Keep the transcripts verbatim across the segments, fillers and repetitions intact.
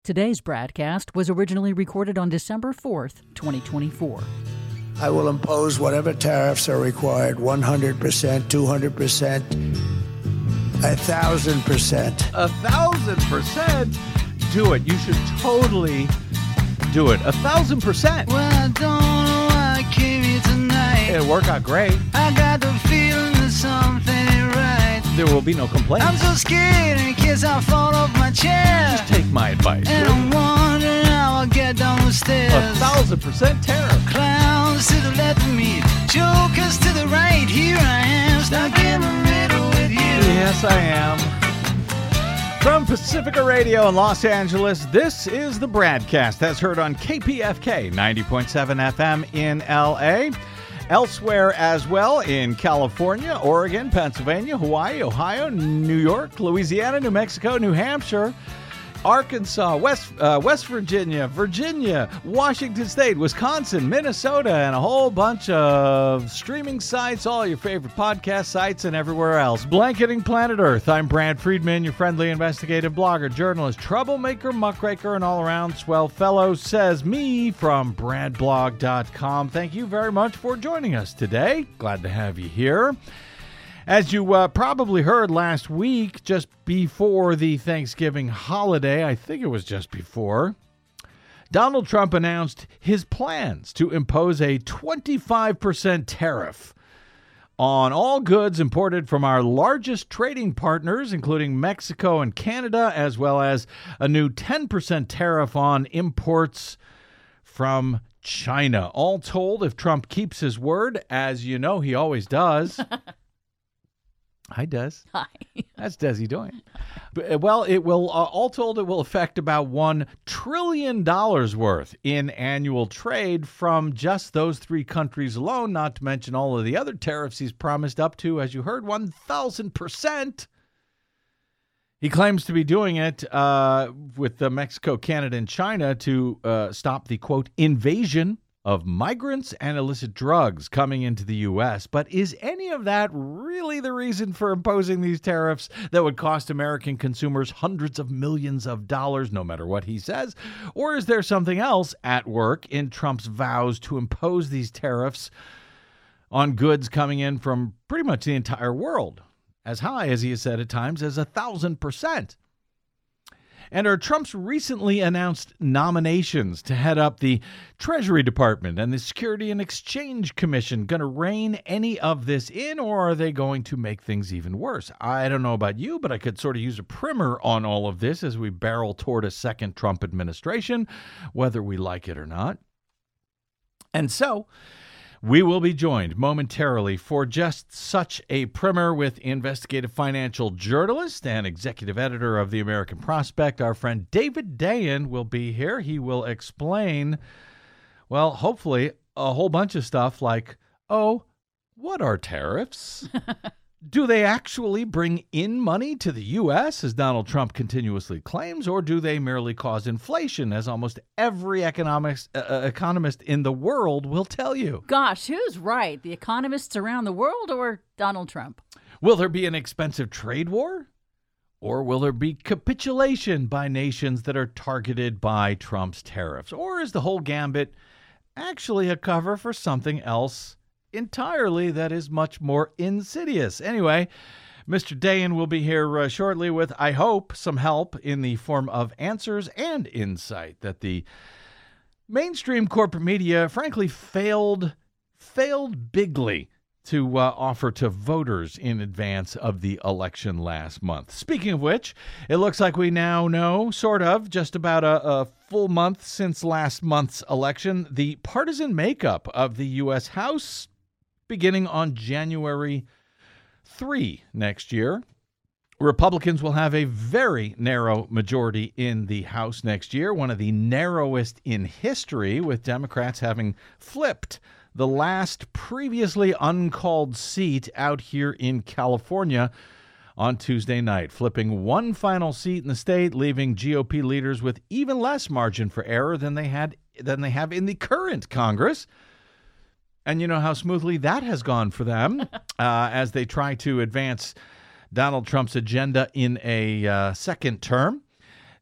Today's broadcast was originally recorded on December fourth, twenty twenty-four. I will impose whatever tariffs are required, one hundred percent, two hundred percent, a thousand percent. A thousand percent? Do it. You should totally do it. A thousand percent. Well, I don't know why I came here tonight. It'll work out great. I got the feeling that something ain't right. There will be no complaints. I'm so scared in case I fall off my chair. Just take my advice. And I'm wondering how I'll get down the stairs. A thousand percent tariff. Clowns to the left of me, jokers to the right. Here I am, stuck in the middle with you. Yes, I am. From Pacifica Radio in Los Angeles, this is the Bradcast. That's heard on K P F K ninety point seven F M in L A. Elsewhere as well in California, Oregon, Pennsylvania, Hawaii, Ohio, New York, Louisiana, New Mexico, New Hampshire, Arkansas, West uh, West Virginia, Virginia, Washington State, Wisconsin, Minnesota, and a whole bunch of streaming sites, all your favorite podcast sites, and everywhere else. Blanketing planet Earth, I'm Brad Friedman, your friendly investigative blogger, journalist, troublemaker, muckraker, and all-around swell fellow, says me from brad blog dot com. Thank you very much for joining us today. Glad to have you here. As you uh, probably heard last week, just before the Thanksgiving holiday, I think it was just before, Donald Trump announced his plans to impose a twenty-five percent tariff on all goods imported from our largest trading partners, including Mexico and Canada, as well as a new ten percent tariff on imports from China. All told, if Trump keeps his word, as you know he always does... Hi, Des. Hi. That's Desi doing. But, well, it will, uh, all told, it will affect about one trillion dollars worth in annual trade from just those three countries alone, not to mention all of the other tariffs he's promised up to, as you heard, one thousand percent. He claims to be doing it uh, with uh, Mexico, Canada, and China to uh, stop the, quote, invasion of migrants and illicit drugs coming into the U S. But is any of that really the reason for imposing these tariffs that would cost American consumers hundreds of millions of dollars, no matter what he says? Or is there something else at work in Trump's vows to impose these tariffs on goods coming in from pretty much the entire world, as high, as he has said at times, as a thousand percent? And are Trump's recently announced nominations to head up the Treasury Department and the Security and Exchange Commission going to rein any of this in, or are they going to make things even worse? I don't know about you, but I could sort of use a primer on all of this as we barrel toward a second Trump administration, whether we like it or not. And so we will be joined momentarily for just such a primer with investigative financial journalist and executive editor of the American Prospect. Our friend David Dayen will be here. He will explain, well, hopefully a whole bunch of stuff like, oh, what are tariffs? Do they actually bring in money to the U S, as Donald Trump continuously claims, or do they merely cause inflation, as almost every economics, uh, economist in the world will tell you? Gosh, who's right? The economists around the world or Donald Trump? Will there be an expensive trade war? Or will there be capitulation by nations that are targeted by Trump's tariffs? Or is the whole gambit actually a cover for something else entirely that is much more insidious? Anyway, Mister Dayen will be here uh, shortly with, I hope, some help in the form of answers and insight that the mainstream corporate media, frankly, failed, failed bigly to uh, offer to voters in advance of the election last month. Speaking of which, it looks like we now know, sort of, just about a, a full month since last month's election, the partisan makeup of the U S House, beginning on January third next year. Republicans will have a very narrow majority in the House next year, one of the narrowest in history, with Democrats having flipped the last previously uncalled seat out here in California on Tuesday night, flipping one final seat in the state, leaving G O P leaders with even less margin for error than they had than they have in the current Congress. And you know how smoothly that has gone for them uh, as they try to advance Donald Trump's agenda in a uh, second term.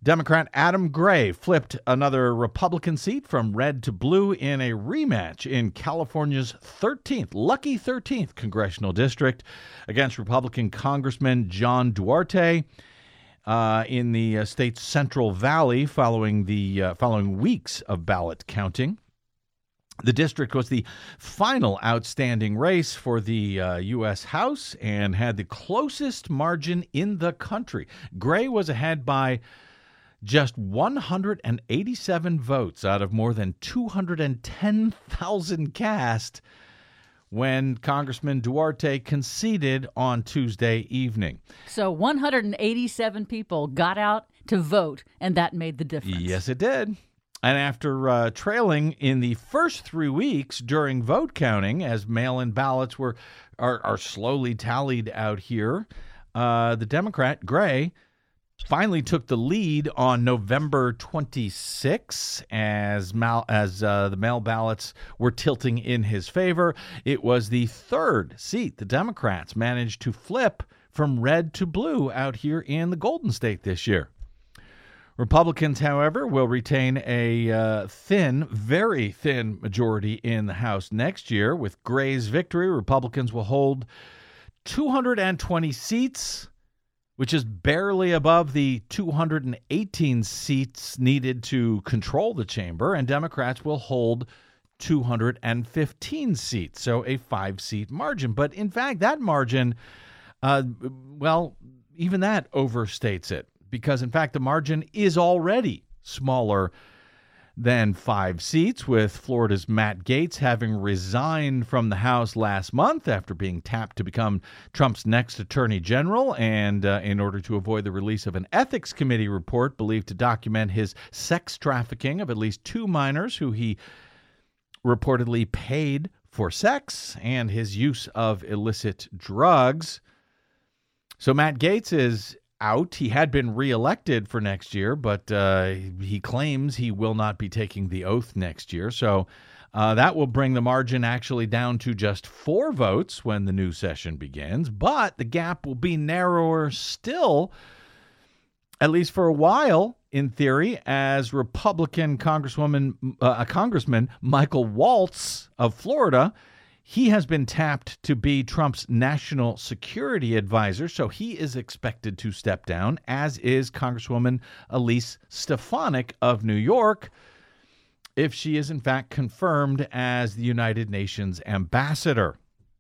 Democrat Adam Gray flipped another Republican seat from red to blue in a rematch in California's thirteenth, lucky thirteenth congressional district against Republican Congressman John Duarte uh, in the uh, state's Central Valley following the uh, following weeks of ballot counting. The district was the final outstanding race for the uh, U S House and had the closest margin in the country. Gray was ahead by just one hundred eighty-seven votes out of more than two hundred ten thousand cast when Congressman Duarte conceded on Tuesday evening. So one hundred eighty-seven people got out to vote, and that made the difference. Yes, it did. And after uh, trailing in the first three weeks during vote counting, as mail-in ballots were are, are slowly tallied out here, uh, the Democrat, Gray, finally took the lead on November twenty-sixth as mal- as uh, the mail ballots were tilting in his favor. It was the third seat the Democrats managed to flip from red to blue out here in the Golden State this year. Republicans, however, will retain a uh, thin, very thin majority in the House next year. With Gray's victory, Republicans will hold two hundred twenty seats, which is barely above the two hundred eighteen seats needed to control the chamber, and Democrats will hold two hundred fifteen seats, so a five-seat margin. But in fact, that margin, uh, well, even that overstates it, because in fact, the margin is already smaller than five seats, with Florida's Matt Gaetz having resigned from the House last month after being tapped to become Trump's next attorney general, and uh, in order to avoid the release of an ethics committee report believed to document his sex trafficking of at least two minors who he reportedly paid for sex and his use of illicit drugs. So Matt Gaetz is out. He had been reelected for next year, but uh, he claims he will not be taking the oath next year. So uh, that will bring the margin actually down to just four votes when the new session begins. But the gap will be narrower still, at least for a while, in theory, as Republican Congresswoman, uh, Congressman Michael Waltz of Florida, he has been tapped to be Trump's national security advisor, so he is expected to step down, as is Congresswoman Elise Stefanik of New York, if she is in fact confirmed as the United Nations ambassador.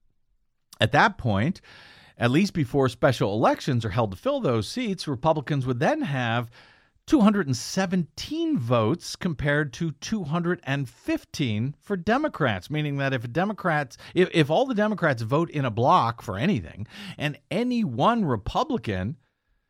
At that point, at least before special elections are held to fill those seats, Republicans would then have two hundred seventeen votes compared to two hundred fifteen for Democrats, meaning that if Democrats, if, if all the Democrats vote in a block for anything, and any one Republican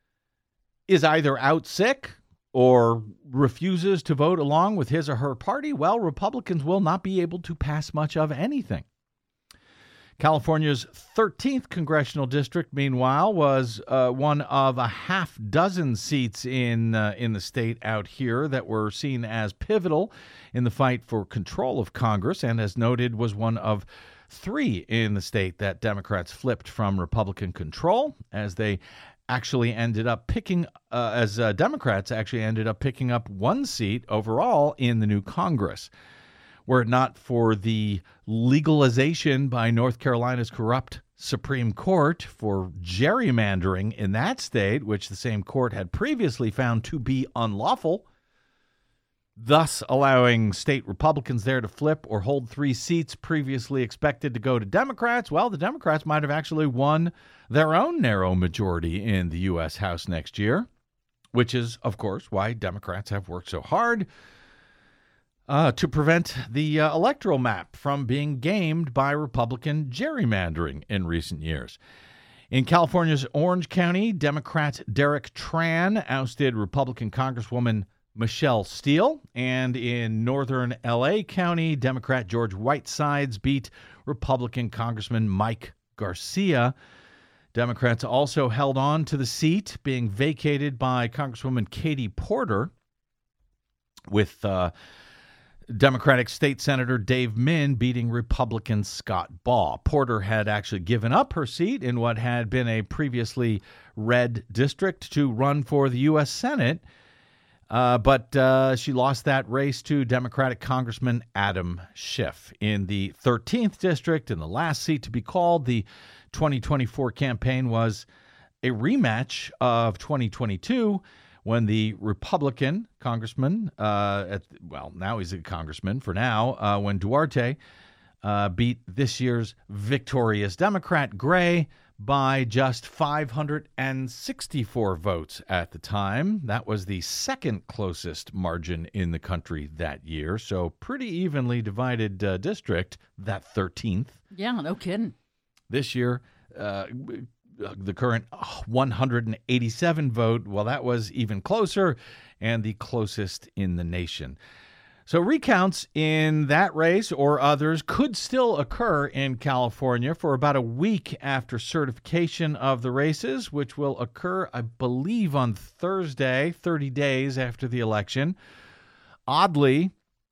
is either out sick or refuses to vote along with his or her party, well, Republicans will not be able to pass much of anything. California's thirteenth congressional district, meanwhile, was uh, one of a half dozen seats in uh, in the state out here that were seen as pivotal in the fight for control of Congress, and as noted, was one of three in the state that Democrats flipped from Republican control, as they actually ended up picking, uh, as uh, Democrats actually ended up picking up one seat overall in the new Congress. Were it not for the legalization by North Carolina's corrupt Supreme Court for gerrymandering in that state, which the same court had previously found to be unlawful, thus allowing state Republicans there to flip or hold three seats previously expected to go to Democrats, well, the Democrats might have actually won their own narrow majority in the U S House next year, which is, of course, why Democrats have worked so hard Uh, to prevent the uh, electoral map from being gamed by Republican gerrymandering in recent years. In California's Orange County, Democrat Derek Tran ousted Republican Congresswoman Michelle Steele, and in northern L A County, Democrat George Whitesides beat Republican Congressman Mike Garcia. Democrats also held on to the seat being vacated by Congresswoman Katie Porter, with uh, Democratic State Senator Dave Min beating Republican Scott Baugh. Porter had actually given up her seat in what had been a previously red district to run for the U S Senate, Uh, but uh, she lost that race to Democratic Congressman Adam Schiff in the thirteenth district. And the last seat to be called, the twenty twenty-four campaign was a rematch of twenty twenty-two when the Republican congressman, uh, at, well, now he's a congressman for now, uh, when Duarte uh, beat this year's victorious Democrat Gray by just five hundred sixty-four votes at the time. That was the second closest margin in the country that year. So pretty evenly divided uh, district, that thirteenth. Yeah, no kidding. This year, uh, the current one hundred eighty-seven vote, well, that was even closer and the closest in the nation. So recounts in that race or others could still occur in California for about a week after certification of the races, which will occur, I believe, on Thursday, thirty days after the election. Oddly,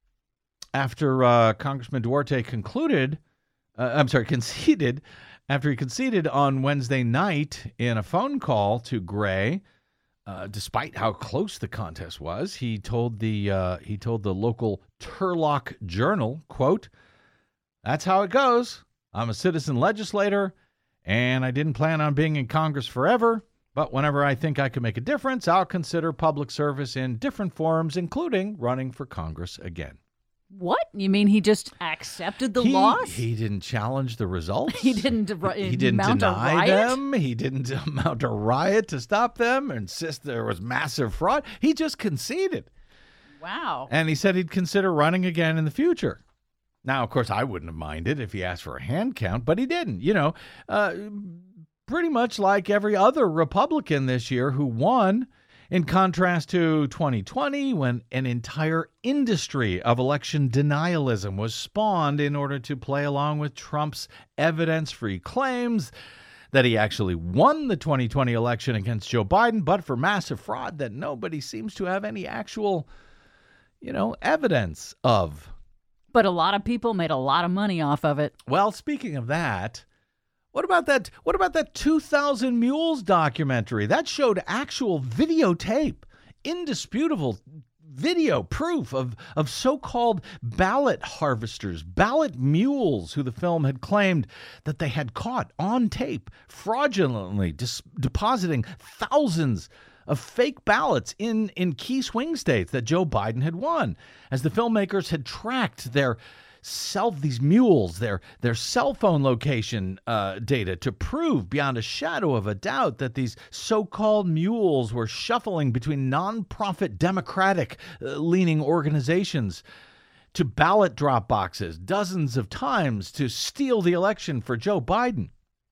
after uh, Congressman Duarte concluded, uh, I'm sorry, conceded, after he conceded on Wednesday night in a phone call to Gray, Uh, despite how close the contest was, he told the uh, he told the local Turlock Journal, quote, "That's how it goes. I'm a citizen legislator, and I didn't plan on being in Congress forever. But whenever I think I can make a difference, I'll consider public service in different forms, including running for Congress again." What? You mean he just accepted the he, loss? He didn't challenge the results. He didn't. He didn't mount deny a riot? them. He didn't mount a riot to stop them, insist there was massive fraud. He just conceded. Wow. And he said he'd consider running again in the future. Now, of course, I wouldn't have minded if he asked for a hand count, but he didn't. You know, uh, pretty much like every other Republican this year who won, in contrast to twenty twenty, when an entire industry of election denialism was spawned in order to play along with Trump's evidence-free claims that he actually won the twenty twenty election against Joe Biden, but for massive fraud that nobody seems to have any actual, you know, evidence of. But a lot of people made a lot of money off of it. Well, speaking of that, What about that? What about that two thousand Mules documentary? That showed actual videotape, indisputable video proof of, of so-called ballot harvesters, ballot mules, who the film had claimed that they had caught on tape, fraudulently dis- depositing thousands of fake ballots in, in key swing states that Joe Biden had won, as the filmmakers had tracked their Self, these mules, their their cell phone location uh, data to prove beyond a shadow of a doubt that these so-called mules were shuffling between nonprofit Democratic-leaning organizations to ballot drop boxes dozens of times to steal the election for Joe Biden.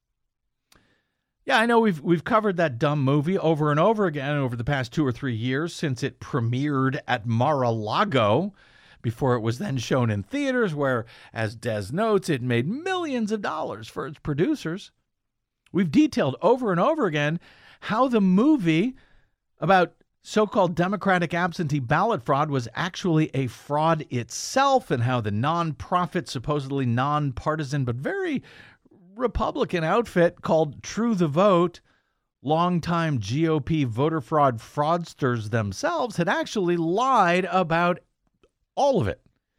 Yeah, I know we've we've covered that dumb movie over and over again over the past two or three years since it premiered at Mar-a-Lago, before it was then shown in theaters where, as Des notes, it made millions of dollars for its producers. We've detailed over and over again how the movie about so-called Democratic absentee ballot fraud was actually a fraud itself, and how the nonprofit, supposedly nonpartisan, but very Republican outfit called True the Vote, longtime G O P voter fraud fraudsters themselves, had actually lied about all of it.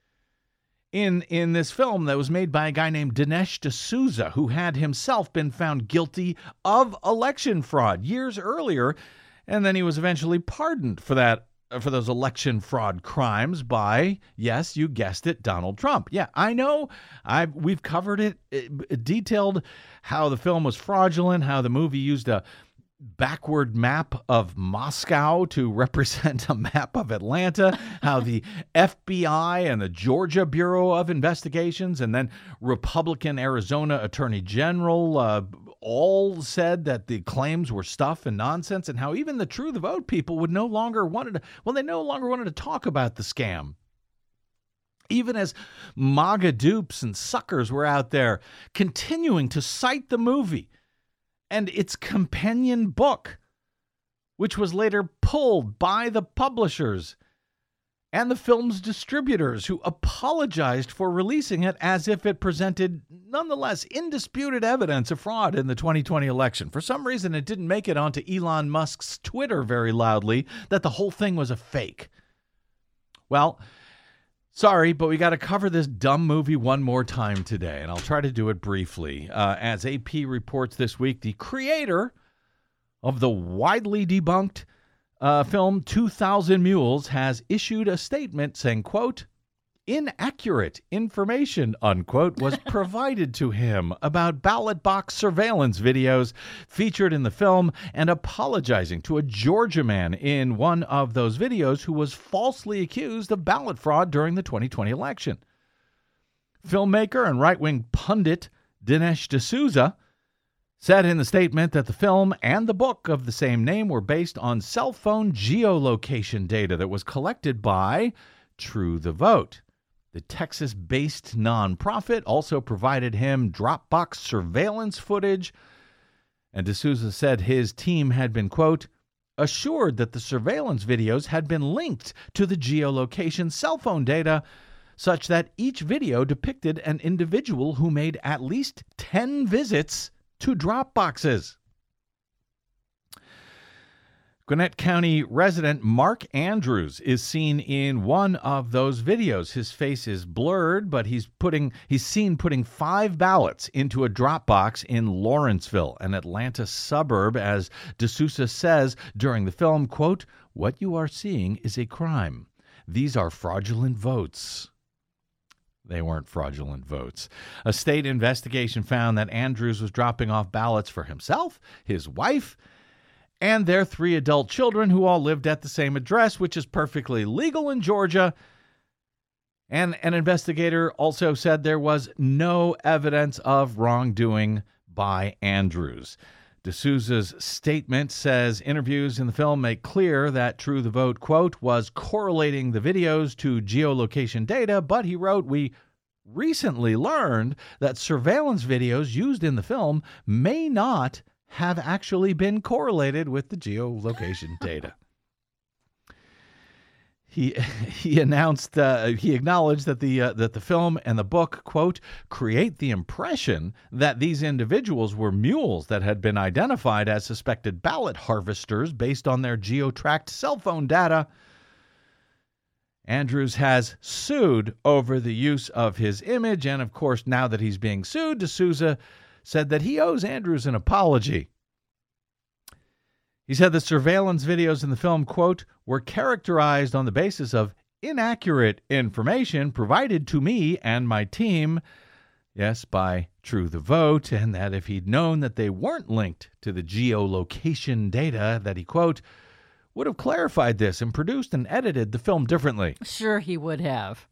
In in this film that was made by a guy named Dinesh D'Souza, who had himself been found guilty of election fraud years earlier, and then he was eventually pardoned for that for those election fraud crimes by, yes, you guessed it, Donald Trump. Yeah, I know. I we've covered it, it, detailed how the film was fraudulent, how the movie used a backward map of Moscow to represent a map of Atlanta, how the F B I and the Georgia Bureau of Investigations and then Republican Arizona Attorney General uh, all said that the claims were stuff and nonsense, and how even the True the Vote people would no longer wanted to, well, they no longer wanted to talk about the scam. Even as MAGA dupes and suckers were out there continuing to cite the movie and its companion book, which was later pulled by the publishers and the film's distributors, who apologized for releasing it as if it presented, nonetheless, indisputed evidence of fraud in the twenty twenty election. For some reason, it didn't make it onto Elon Musk's Twitter very loudly that the whole thing was a fake. Well, sorry, but we got to cover this dumb movie one more time today, and I'll try to do it briefly. Uh, as A P reports this week, the creator of the widely debunked Uh, film two thousand Mules has issued a statement saying, quote, inaccurate information, unquote, was provided to him about ballot box surveillance videos featured in the film, and apologizing to a Georgia man in one of those videos who was falsely accused of ballot fraud during the twenty twenty election. Filmmaker and right-wing pundit Dinesh D'Souza said in the statement that the film and the book of the same name were based on cell phone geolocation data that was collected by True the Vote. The Texas-based nonprofit also provided him Dropbox surveillance footage, and D'Souza said his team had been, quote, assured that the surveillance videos had been linked to the geolocation cell phone data, such that each video depicted an individual who made at least ten visits to drop boxes. Gwinnett County resident Mark Andrews is seen in one of those videos. His face is blurred, but he's putting he's seen putting five ballots into a drop box in Lawrenceville, an Atlanta suburb, as D'Souza says during the film, quote, what you are seeing is a crime. These are fraudulent votes. They weren't fraudulent votes. A state investigation found that Andrews was dropping off ballots for himself, his wife, and their three adult children, who all lived at the same address, which is perfectly legal in Georgia. And an investigator also said there was no evidence of wrongdoing by Andrews. D'Souza's statement says interviews in the film make clear that True the Vote, quote, was correlating the videos to geolocation data, but he wrote, we recently learned that surveillance videos used in the film may not have actually been correlated with the geolocation data. He he announced uh, he acknowledged that the uh, that the film and the book, quote, create the impression that these individuals were mules that had been identified as suspected ballot harvesters based on their geo-tracked cell phone data. Andrews has sued over the use of his image, and of course, now that he's being sued, D'Souza said that he owes Andrews an apology. He said the surveillance videos in the film, quote, were characterized on the basis of inaccurate information provided to me and my team, yes, by True the Vote, and that if he'd known that they weren't linked to the geolocation data, that he, quote, would have clarified this and produced and edited the film differently. Sure he would have.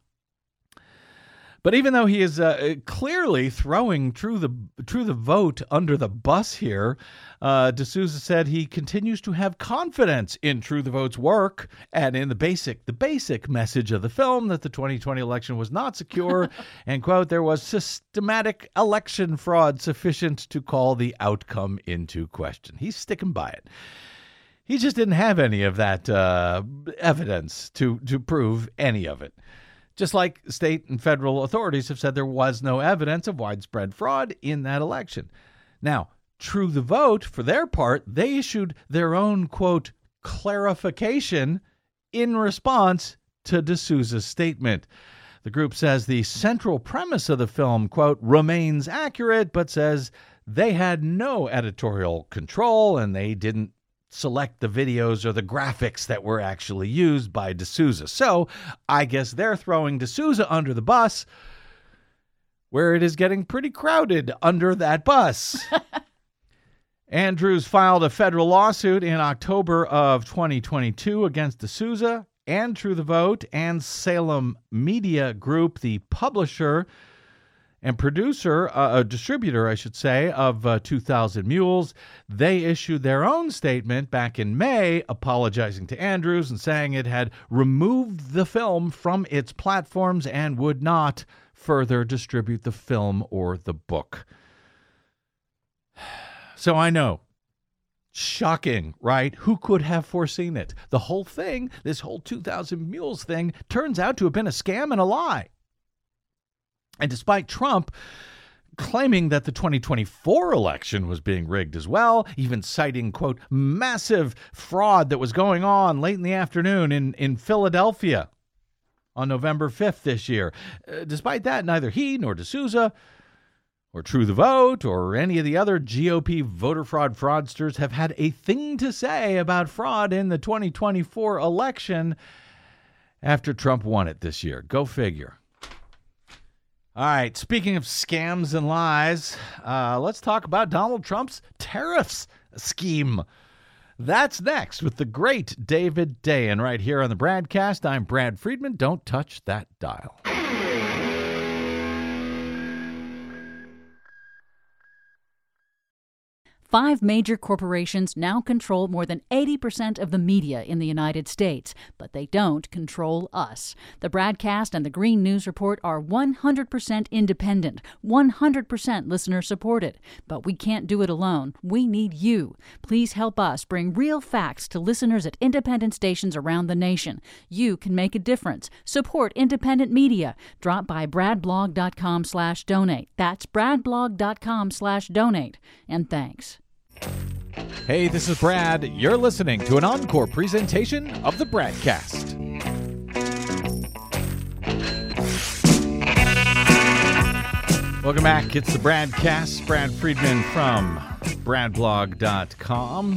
But even though he is uh, clearly throwing True the True the Vote under the bus here, uh, D'Souza said he continues to have confidence in True the Vote's work and in the basic the basic message of the film, that the twenty twenty election was not secure, and, quote, there was systematic election fraud sufficient to call the outcome into question. He's sticking by it. He just didn't have any of that uh, evidence to to prove any of it. Just like state and federal authorities have said there was no evidence of widespread fraud in that election. Now, True the Vote, for their part, they issued their own, quote, clarification in response to D'Souza's statement. The group says the central premise of the film, quote, remains accurate, but says they had no editorial control and they didn't select the videos or the graphics that were actually used by D'Souza. So I guess they're throwing D'Souza under the bus, where it is getting pretty crowded under that bus. Andrews filed a federal lawsuit in October of twenty twenty-two against D'Souza and True the Vote and Salem Media Group, the publisher and producer, uh, a distributor, I should say, of uh, two thousand Mules. They issued their own statement back in May, apologizing to Andrews and saying it had removed the film from its platforms and would not further distribute the film or the book. So I know Shocking, right? Who could have foreseen it? The whole thing, this whole two thousand Mules thing, turns out to have been a scam and a lie. And despite Trump claiming that the twenty twenty-four election was being rigged as well, even citing, quote, massive fraud that was going on late in the afternoon in, in Philadelphia on November fifth this year. Uh, despite that, neither he nor D'Souza or True the Vote or any of the other G O P voter fraud fraudsters have had a thing to say about fraud in the twenty twenty-four election after Trump won it this year. Go figure. All right, speaking of scams and lies, uh, let's talk about Donald Trump's tariffs scheme. That's next with the great David Dayen right here on the Bradcast. I'm Brad Friedman. Don't touch that dial. Five major corporations now control more than eighty percent of the media in the United States, but they don't control us. The Bradcast and the Green News Report are one hundred percent independent, one hundred percent listener-supported. But we can't do it alone. We need you. Please help us bring real facts to listeners at independent stations around the nation. You can make a difference. Support independent media. Drop by bradblog.com slash donate. That's bradblog.com slash donate. And thanks. Hey, this is Brad. You're listening to an encore presentation of the Bradcast. Welcome back. It's the Bradcast. Brad Friedman from bradblog dot com.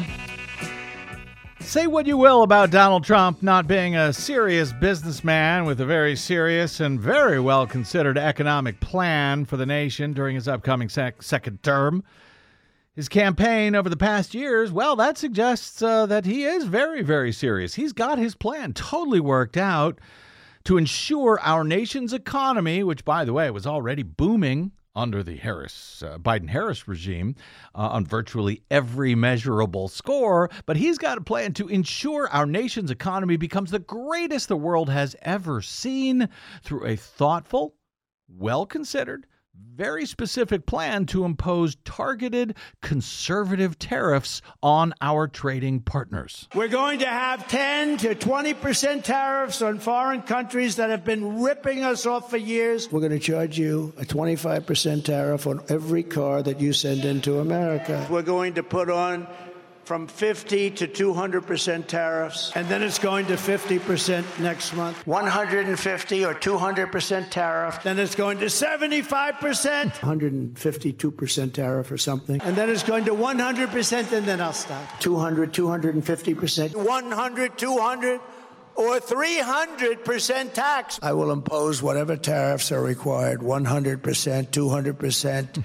Say what you will about Donald Trump not being a serious businessman with a very serious and very well-considered economic plan for the nation during his upcoming sec- second term. His campaign over the past years, well, that suggests uh, that he is very, very serious. He's got his plan totally worked out to ensure our nation's economy, which, by the way, was already booming under the Harris, uh, Biden-Harris regime uh, on virtually every measurable score. But he's got a plan to ensure our nation's economy becomes the greatest the world has ever seen through a thoughtful, well-considered, very specific plan to impose targeted conservative tariffs on our trading partners. We're going to have ten to twenty percent tariffs on foreign countries that have been ripping us off for years. We're going to charge you a twenty-five percent tariff on every car that you send into America. We're going to put on from fifty to two hundred percent tariffs, and then it's going to fifty percent next month. one hundred fifty or two hundred percent tariff. Then it's going to seventy-five percent. one hundred fifty-two percent tariff or something. And then it's going to one hundred percent, and then I'll stop. two hundred, two hundred fifty percent. one hundred, two hundred, or three hundred percent tax. I will impose whatever tariffs are required, one hundred percent, two hundred percent,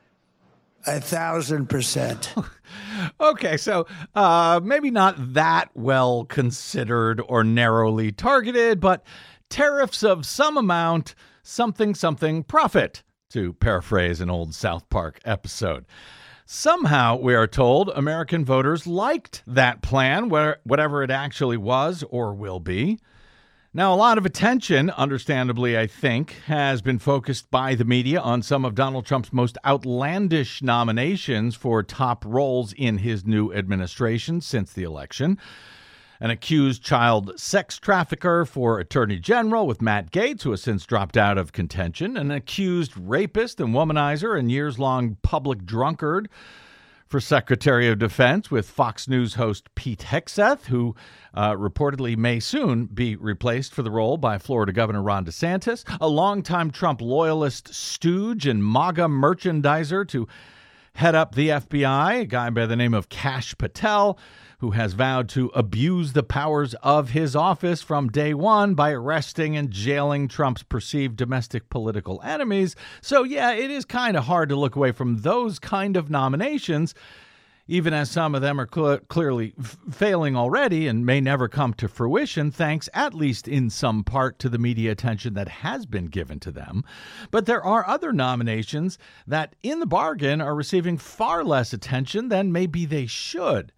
a thousand percent. Okay, so uh, maybe not that well considered or narrowly targeted, but tariffs of some amount, something, something profit, to paraphrase an old South Park episode. Somehow, we are told, American voters liked that plan, whatever it actually was or will be. Now, a lot of attention, understandably, I think, has been focused by the media on some of Donald Trump's most outlandish nominations for top roles in his new administration since the election. An accused child sex trafficker for attorney general with Matt Gaetz, who has since dropped out of contention. An accused rapist and womanizer and years-long public drunkard for Secretary of Defense with Fox News host Pete Hegseth, who uh, reportedly may soon be replaced for the role by Florida Governor Ron DeSantis. A longtime Trump loyalist stooge and MAGA merchandiser to head up the F B I, a guy by the name of Kash Patel, who has vowed to abuse the powers of his office from day one by arresting and jailing Trump's perceived domestic political enemies. So, yeah, it is kind of hard to look away from those kind of nominations, even as some of them are cl- clearly f- failing already and may never come to fruition, thanks at least in some part to the media attention that has been given to them. But there are other nominations that, in the bargain, are receiving far less attention than maybe they should.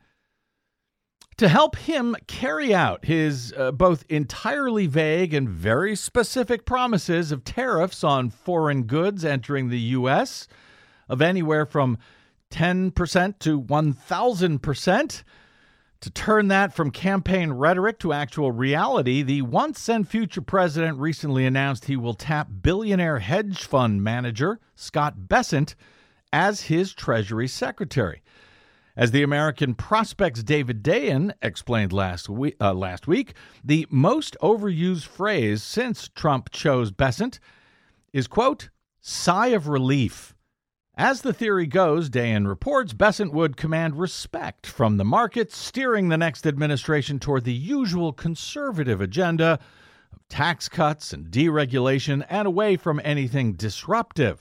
To help him carry out his uh, both entirely vague and very specific promises of tariffs on foreign goods entering the U S of anywhere from ten percent to one thousand percent. To turn that from campaign rhetoric to actual reality, the once and future president recently announced he will tap billionaire hedge fund manager Scott Bessent as his Treasury Secretary. As the American Prospect's David Dayen explained last week, uh, last week, the most overused phrase since Trump chose Bessent is, quote, sigh of relief. As the theory goes, Dayen reports, Bessent would command respect from the markets, steering the next administration toward the usual conservative agenda of tax cuts and deregulation and away from anything disruptive.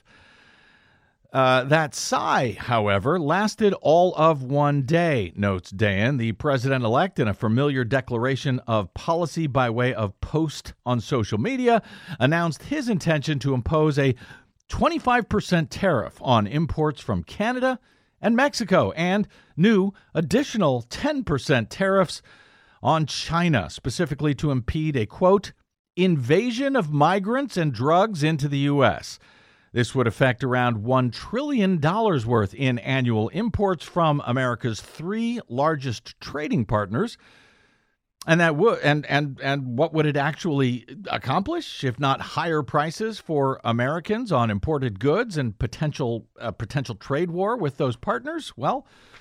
Uh, that sigh, however, lasted all of one day, notes Dayen. The president-elect, in a familiar declaration of policy by way of post on social media, announced his intention to impose a twenty-five percent tariff on imports from Canada and Mexico and new additional ten percent tariffs on China, specifically to impede a, quote, invasion of migrants and drugs into the U S. This would affect around one trillion dollars worth in annual imports from America's three largest trading partners. And that would and and and what would it actually accomplish if not higher prices for Americans on imported goods and potential uh, potential trade war with those partners? Well,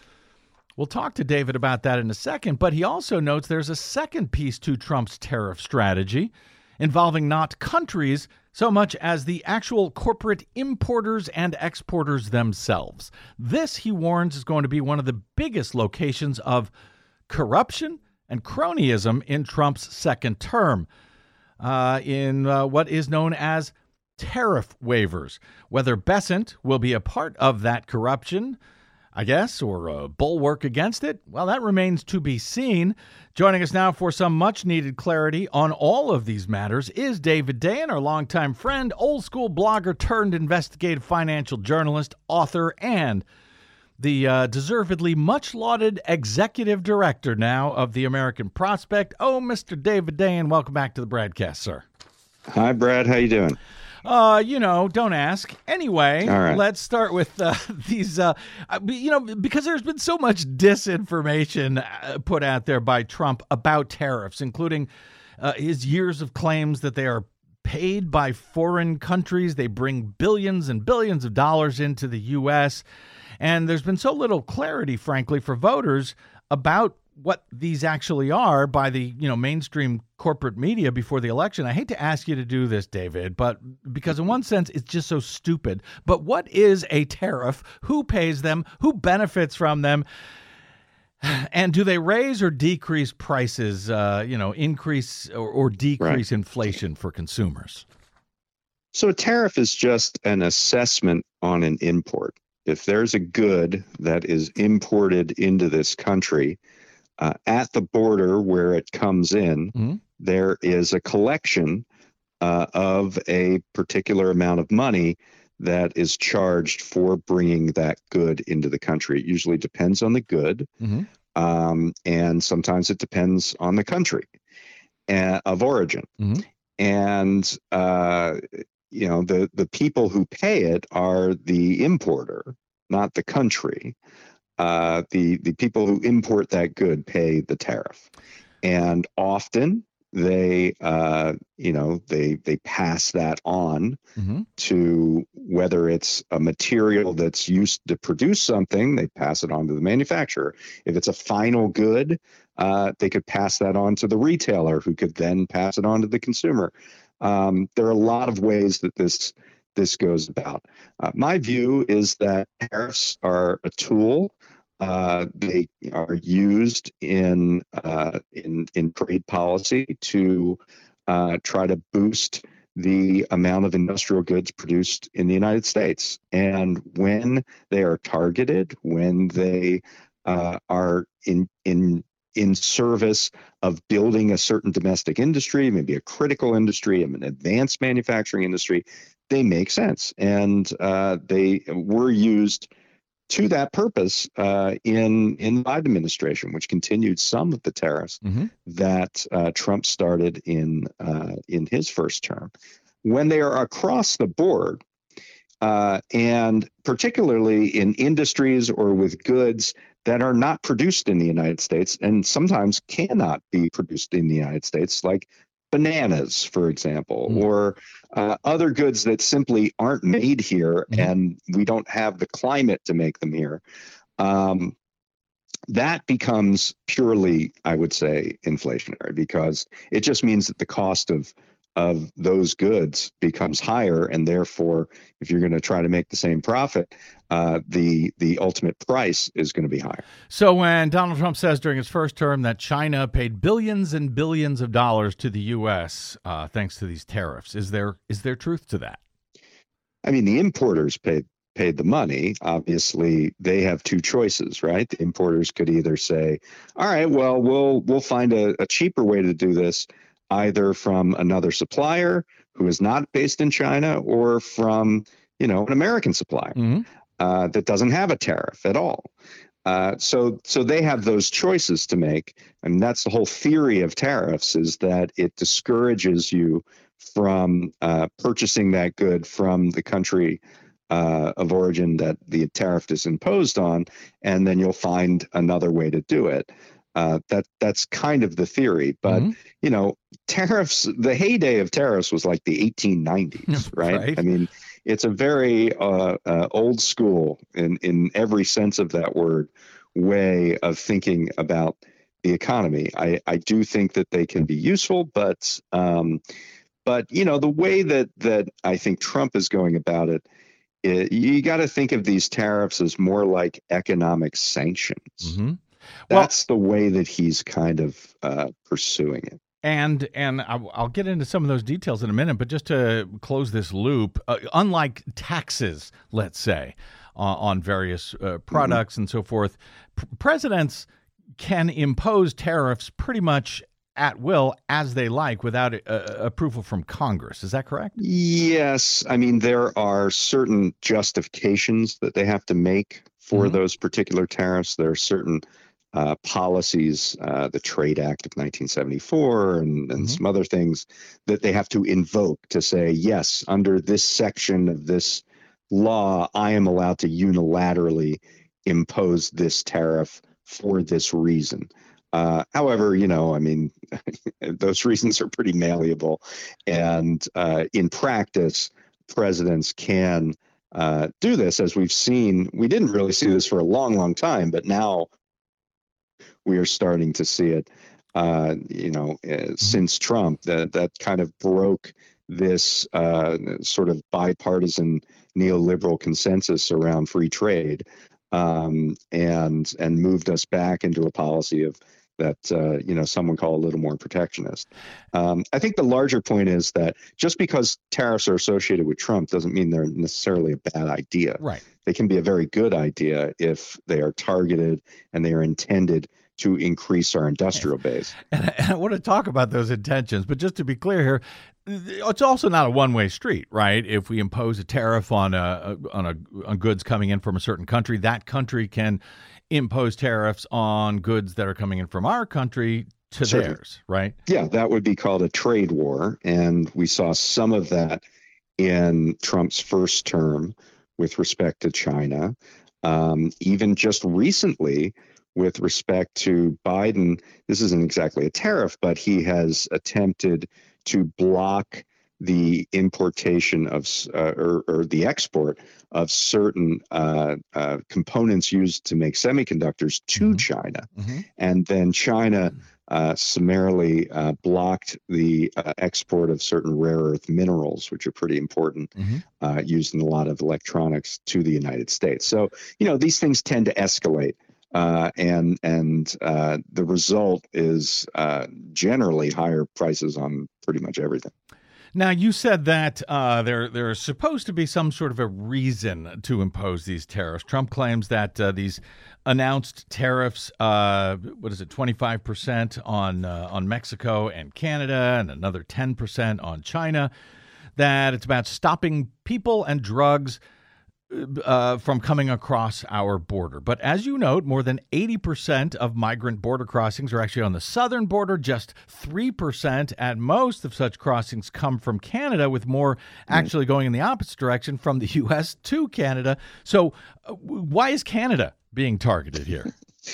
we'll talk to David about that in a second, but he also notes there's a second piece to Trump's tariff strategy involving not countries so much as the actual corporate importers and exporters themselves. This, he warns, is going to be one of the biggest locations of corruption and cronyism in Trump's second term, uh, in uh, what is known as tariff waivers. Whether Bessent will be a part of that corruption, I guess, or a bulwark against it, well, that remains to be seen. Joining us now for some much-needed clarity on all of these matters is David Dayen, our longtime friend, old-school blogger turned investigative financial journalist, author, and the uh, deservedly much-lauded executive director now of the American Prospect. Oh, Mister David Dayen, welcome back to the broadcast, sir. Hi, Brad. How you doing? Uh, you know, don't ask. Anyway, All right. Let's start with uh, these, uh, you know, because there's been so much disinformation put out there by Trump about tariffs, including uh, his years of claims that they are paid by foreign countries. They bring billions and billions of dollars into the U S, and there's been so little clarity, frankly, for voters about what these actually are by the, you know, mainstream corporate media before the election. I hate to ask you to do this, David, but because in one sense it's just so stupid. But what is a tariff? Who pays them? Who benefits from them? And do they raise or decrease prices, uh, you know, increase or, or decrease Right. inflation for consumers? So a tariff is just an assessment on an import. If there's a good that is imported into this country, uh, at the border where it comes in, Mm-hmm. there is a collection uh, of a particular amount of money that is charged for bringing that good into the country. It usually depends on the good, Mm-hmm. um, and sometimes it depends on the country uh, of origin. Mm-hmm. And uh, you know, the the people who pay it are the importer, not the country. Uh, the the people who import that good pay the tariff, and often they uh, you know they they pass that on Mm-hmm. to, whether it's a material that's used to produce something, they pass it on to the manufacturer. If it's a final good, uh, they could pass that on to the retailer, who could then pass it on to the consumer. Um, there are a lot of ways that this this goes about. Uh, my view is that tariffs are a tool. Uh, they are used in uh, in in trade policy to uh, try to boost the amount of industrial goods produced in the United States. And when they are targeted, when they uh, are in in in service of building a certain domestic industry, maybe a critical industry, an advanced manufacturing industry, they make sense. And uh, they were used to that purpose uh, in, in the Biden administration, which continued some of the tariffs Mm-hmm. that uh, Trump started in, uh, in his first term. When they are across the board, uh, and particularly in industries or with goods that are not produced in the United States and sometimes cannot be produced in the United States, like bananas, for example, mm. or uh, other goods that simply aren't made here mm. and we don't have the climate to make them here. Um, that becomes purely, I would say, inflationary, because it just means that the cost of of those goods becomes higher, and therefore, if you're going to try to make the same profit, uh, the the ultimate price is going to be higher. So when Donald Trump says during his first term that China paid billions and billions of dollars to the U S uh, thanks to these tariffs, is there is there truth to that? I mean, the importers paid paid the money. Obviously, they have two choices, right? The importers could either say, "All right, well, we'll we'll find a, a cheaper way to do this, either from another supplier who is not based in China, or from, you know, an American supplier mm-hmm. uh, that doesn't have a tariff at all." Uh, so, so they have those choices to make, and that's the whole theory of tariffs: is that it discourages you from uh, purchasing that good from the country uh, of origin that the tariff is imposed on, and then you'll find another way to do it. Uh, that that's kind of the theory, but mm-hmm. you know, tariffs. The heyday of tariffs was like the eighteen nineties, right? right? I mean, it's a very uh, uh, old school, in in every sense of that word, way of thinking about the economy. I I do think that they can be useful, but um, but you know, the way that that I think Trump is going about it, it you got to think of these tariffs as more like economic sanctions. Mm-hmm. That's well, the way that he's kind of uh, pursuing it. And and I'll get into some of those details in a minute, but just to close this loop, uh, unlike taxes, let's say, uh, on various uh, products mm-hmm. and so forth, p- presidents can impose tariffs pretty much at will as they like without uh, approval from Congress. Is that correct? Yes. I mean, there are certain justifications that they have to make for mm-hmm. those particular tariffs. There are certain Uh, policies, uh, the Trade Act of nineteen seventy-four, and, and mm-hmm. some other things that they have to invoke to say, yes, under this section of this law, I am allowed to unilaterally impose this tariff for this reason. Uh, however, you know, I mean, those reasons are pretty malleable. And uh, in practice, presidents can uh, do this, as we've seen. We didn't really see this for a long, long time, but now we are starting to see it, uh, you know, uh, since Trump, that that kind of broke this uh, sort of bipartisan neoliberal consensus around free trade, um, and and moved us back into a policy of that, uh, you know, some would call a little more protectionist. Um, I think the larger point is that just because tariffs are associated with Trump doesn't mean they're necessarily a bad idea. Right. They can be a very good idea if they are targeted and they are intended to increase our industrial base. And I want to talk about those intentions, but just to be clear here, it's also not a one-way street, right? If we impose a tariff on a, on a on goods coming in from a certain country, that country can impose tariffs on goods that are coming in from our country to Certainly. theirs, right? Yeah, that would be called a trade war, and we saw some of that in Trump's first term with respect to China. Um, even just recently, with respect to Biden, this isn't exactly a tariff, but he has attempted to block the importation of uh, or, or the export of certain uh, uh, components used to make semiconductors to mm-hmm. China. Mm-hmm. And then China uh, summarily uh, blocked the uh, export of certain rare earth minerals, which are pretty important, mm-hmm. uh, used in a lot of electronics, to the United States. So, you know, these things tend to escalate. Uh, and and uh, the result is uh, generally higher prices on pretty much everything. Now, you said that uh, there there's supposed to be some sort of a reason to impose these tariffs. Trump claims that uh, these announced tariffs, uh, what is it, twenty-five percent on uh, on Mexico and Canada, and another ten percent on China, that it's about stopping people and drugs uh, from coming across our border. But as you note, more than eighty percent of migrant border crossings are actually on the southern border. Just three percent at most of such crossings come from Canada, with more actually going in the opposite direction from the U S to Canada. So uh, why is Canada being targeted here?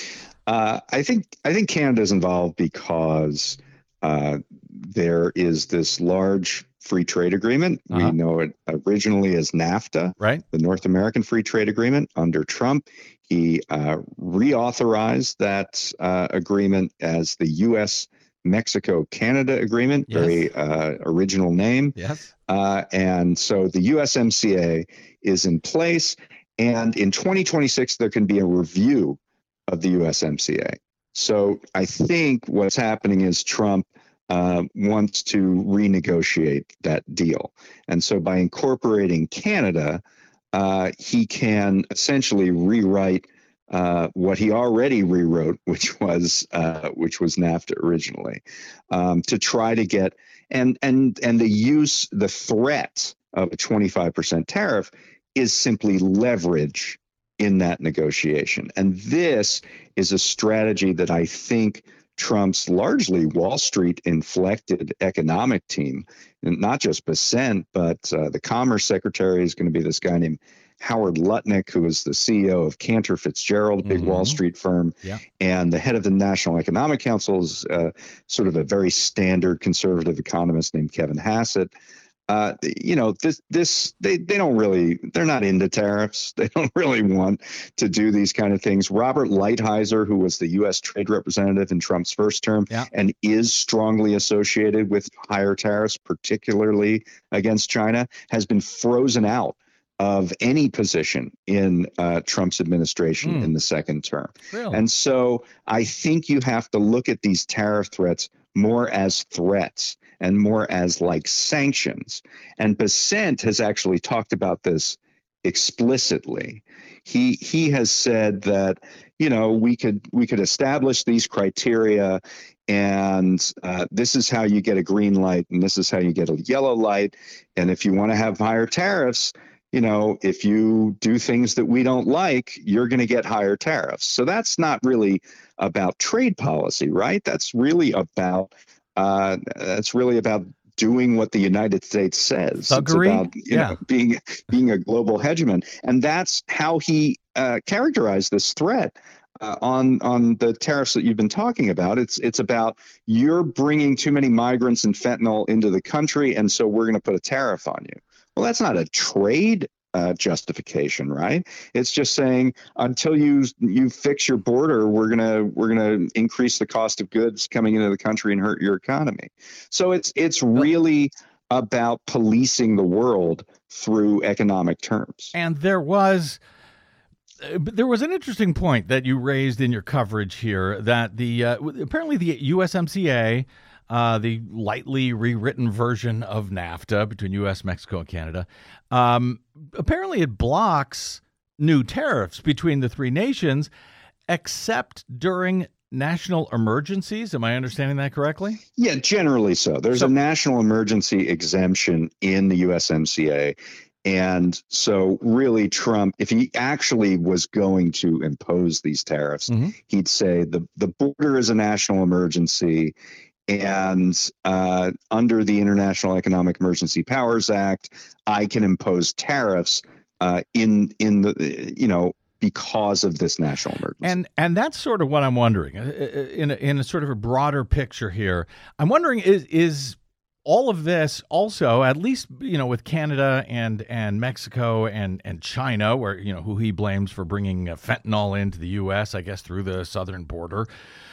Uh, I think I think Canada's involved because uh, there is this large free trade agreement. Uh-huh. We know it originally as NAFTA, right? The North American Free Trade Agreement. Under Trump, he uh, reauthorized that uh, agreement as the U S Mexico Canada Agreement, Yes. very uh, original name. Yes. Uh, and so the U S M C A is in place. And in twenty twenty-six, there can be a review of the U S M C A. So I think what's happening is Trump uh, wants to renegotiate that deal. And so by incorporating Canada, uh, he can essentially rewrite uh, what he already rewrote, which was uh, which was NAFTA originally, um, to try to get and and and the use the threat of a twenty-five percent tariff is simply leverage in that negotiation. And this is a strategy that I think Trump's largely Wall Street inflected economic team, and not just Bessent, but uh, the Commerce Secretary is going to be this guy named Howard Lutnick, who is the C E O of Cantor Fitzgerald, a big Mm-hmm. Wall Street firm. Yeah. And the head of the National Economic Council is uh, sort of a very standard conservative economist named Kevin Hassett. Uh, you know, this, this, they, they don't really, they're not into tariffs. They don't really want to do these kind of things. Robert Lighthizer, who was the U S trade representative in Trump's first term Yeah. and is strongly associated with higher tariffs, particularly against China, has been frozen out of any position in uh, Trump's administration Mm. in the second term. Really? And so I think you have to look at these tariff threats more as threats and more as like sanctions. And Bessent has actually talked about this explicitly. He he has said that, you know, we could we could establish these criteria, and uh, this is how you get a green light, and this is how you get a yellow light. And if you want to have higher tariffs, you know, if you do things that we don't like, you're going to get higher tariffs. So that's not really about trade policy, right? That's really about uh, that's really about doing what the United States says. Thuggery? It's about, you Yeah. know, being being a global hegemon, and that's how he uh, characterized this threat. Uh, on on the tariffs that you've been talking about, it's it's about you're bringing too many migrants and fentanyl into the country, and so we're going to put a tariff on you. Well, that's not a trade uh, justification, right? It's just saying until you you fix your border, we're gonna we're gonna increase the cost of goods coming into the country and hurt your economy. So it's it's really about policing the world through economic terms. And there was uh, there was an interesting point that you raised in your coverage here that the uh, apparently the U S M C A, uh, the lightly rewritten version of NAFTA between U S, Mexico, and Canada, um, apparently it blocks new tariffs between the three nations, except during national emergencies. Am I understanding that correctly? Yeah, generally so. There's So- a national emergency exemption in the U S M C A. And so really Trump, if he actually was going to impose these tariffs, Mhm. he'd say the, the border is a national emergency. And uh, under the International Economic Emergency Powers Act, I can impose tariffs uh, in in the, you know, because of this national emergency. And and that's sort of what I'm wondering uh, uh, in a, in a sort of a broader picture here. I'm wondering is is all of this also, at least, you know, with Canada and and Mexico and and China, where, you know, who he blames for bringing uh, fentanyl into the U S, I guess, through the southern border.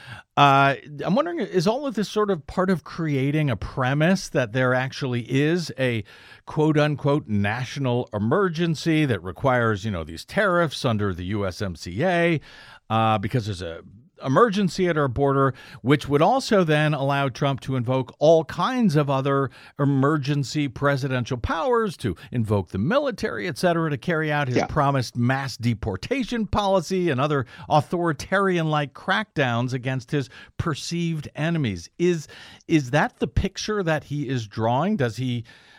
Uh, I'm wondering, is all of this sort of part of creating a premise that there actually is a quote unquote national emergency that requires, you know, these tariffs under the U S M C A uh, because there's a emergency at our border, which would also then allow Trump to invoke all kinds of other emergency presidential powers, to invoke the military, et cetera, to carry out his Yeah. promised mass deportation policy and other authoritarian-like crackdowns against his perceived enemies. Is is that the picture that he is drawing? Does he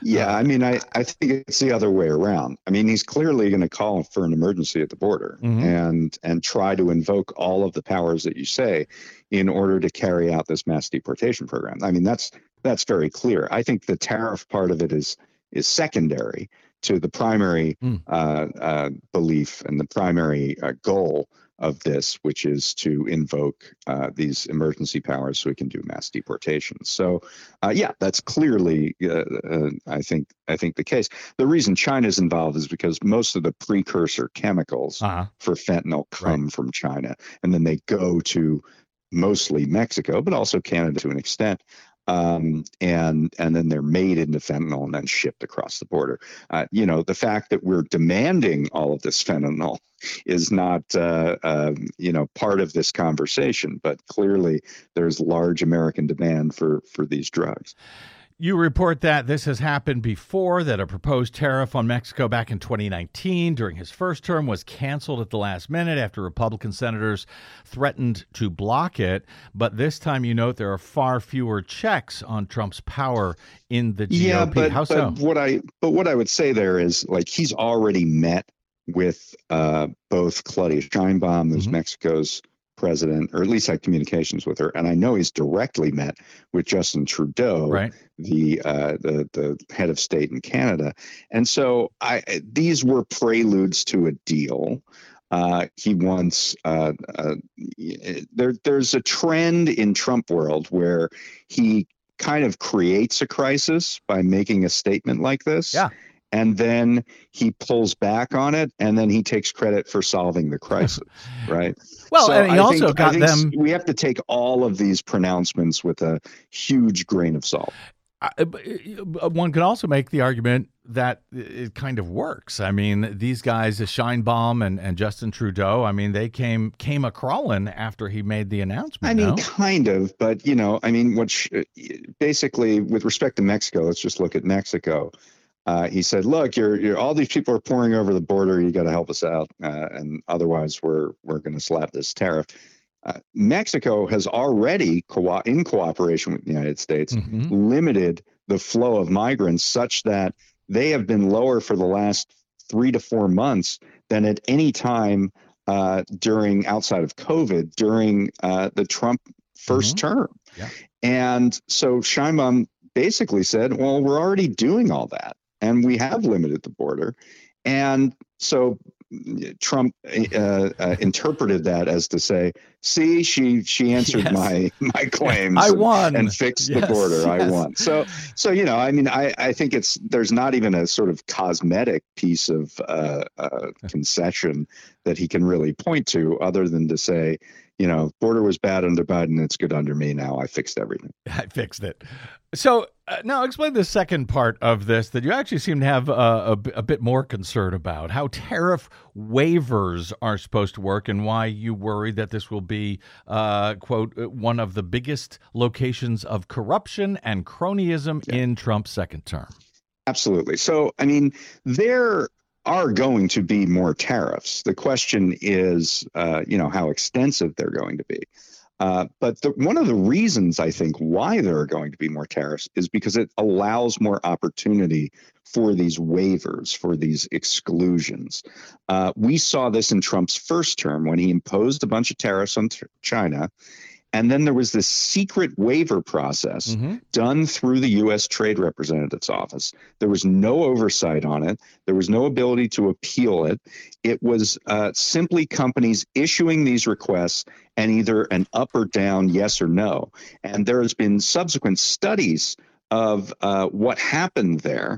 Yeah, Uh, I mean, I, I think it's the other way around. I mean, he's clearly going to call for an emergency at the border Mhm. and and try to invoke all of the powers that you say in order to carry out this mass deportation program. I mean, that's that's very clear. I think the tariff part of it is is secondary to the primary Mm. uh, uh, belief and the primary uh, goal of this, which is to invoke uh, these emergency powers so we can do mass deportations. So, uh, yeah, that's clearly, uh, uh, I think, I think the case. The reason China's involved is because most of the precursor chemicals Uh-huh. for fentanyl come from China, and then they go to mostly Mexico, but also Canada to an extent. Um, and and then they're made into fentanyl and then shipped across the border. Uh, you know, the fact that we're demanding all of this fentanyl is not, uh, uh, you know, part of this conversation. But clearly, there's large American demand for for these drugs. You report that this has happened before, that a proposed tariff on Mexico back in twenty nineteen during his first term was canceled at the last minute after Republican senators threatened to block it. But this time, you note there are far fewer checks on Trump's power in the G O P. Yeah, but, How but so? what I but what I would say there is, like, he's already met with uh, both Claudia Sheinbaum, who's Mhm. Mexico's president, or at least had communications with her, and I know he's directly met with Justin Trudeau, Right. the uh, the the head of state in Canada, and so I these were preludes to a deal. Uh, he wants uh, uh, there. There's a trend in Trump world where he kind of creates a crisis by making a statement like this. Yeah. And then he pulls back on it, and then he takes credit for solving the crisis, right? Well, So and he I also think, got I think them. We have to take all of these pronouncements with a huge grain of salt. I- uh, One could also make the argument that it kind of works. I mean, these guys, Sheinbaum and, and Justin Trudeau, I mean, they came came a crawling after he made the announcement. I mean, no? kind of, but you know, I mean, what sh- basically, with respect to Mexico, let's just look at Mexico. Uh, he said, "Look, you're, you're all these people are pouring over the border. You got to help us out, uh, and otherwise, we're we're going to slap this tariff." Uh, Mexico has already, co- in cooperation with the United States, Mhm. limited the flow of migrants such that they have been lower for the last three to four months than at any time uh, during outside of COVID during uh, the Trump first Mhm. term. Yeah. And so Sheinbaum basically said, "Well, we're already doing all that, and we have limited the border." And so Trump uh, uh, interpreted that as to say, "See, she she answered Yes. my my claims. I and, won. and fixed the Yes, border. I yes. won." So so you know, I mean, I I think it's there's not even a sort of cosmetic piece of uh, uh, concession that he can really point to, other than to say, you know, border was bad under Biden. It's good under me now. I fixed everything. I fixed it. So uh, now explain the second part of this that you actually seem to have uh, a, b- a bit more concern about, how tariff waivers are supposed to work and why you worry that this will be, uh, quote, one of the biggest locations of corruption and cronyism Yeah. in Trump's second term. Absolutely. So, I mean, there are going to be more tariffs. The question is, uh, you know, how extensive they're going to be. Uh, but the, one of the reasons I think why there are going to be more tariffs is because it allows more opportunity for these waivers, for these exclusions. Uh, we saw this in Trump's first term when he imposed a bunch of tariffs on t- China. And then there was this secret waiver process Mm-hmm. done through the U S Trade Representative's office. There was no oversight on it. There was no ability to appeal it. It was uh, simply companies issuing these requests and either an up or down, yes or no. And there has been subsequent studies of uh, what happened there.